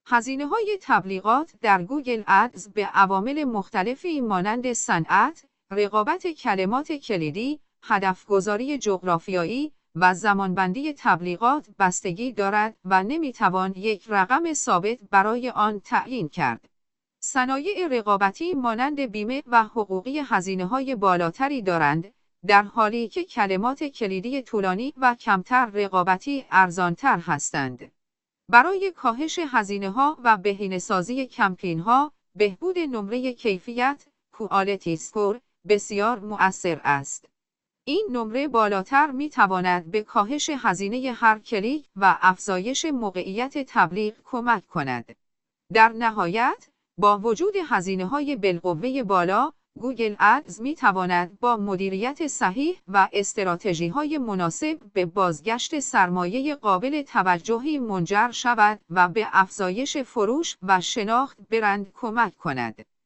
هزینه‌های تبلیغات در گوگل ادز به عوامل مختلفی مانند صنعت، رقابت کلمات کلیدی، هدفگذاری جغرافیایی و زمانبندی تبلیغات بستگی دارد و نمی‌توان یک رقم ثابت برای آن تعیین کرد. صنایع رقابتی مانند بیمه و حقوقی هزینه‌های بالاتری دارند، در حالی که کلمات کلیدی طولانی و کمتر رقابتی ارزان‌تر هستند. برای کاهش هزینه‌ها و بهینه‌سازی کمپین‌ها، بهبود نمره کیفیت کوالیتی اسکور بسیار مؤثر است. این نمره بالاتر می‌تواند به کاهش هزینه هر کلیک و افزایش موقعیت تبلیغ کمک کند. در نهایت، با وجود هزینه‌های بالقوه بالا، گوگل ادز می‌تواند با مدیریت صحیح و استراتژی‌های مناسب به بازگشت سرمایه قابل توجهی منجر شود و به افزایش فروش و شناخت برند کمک کند.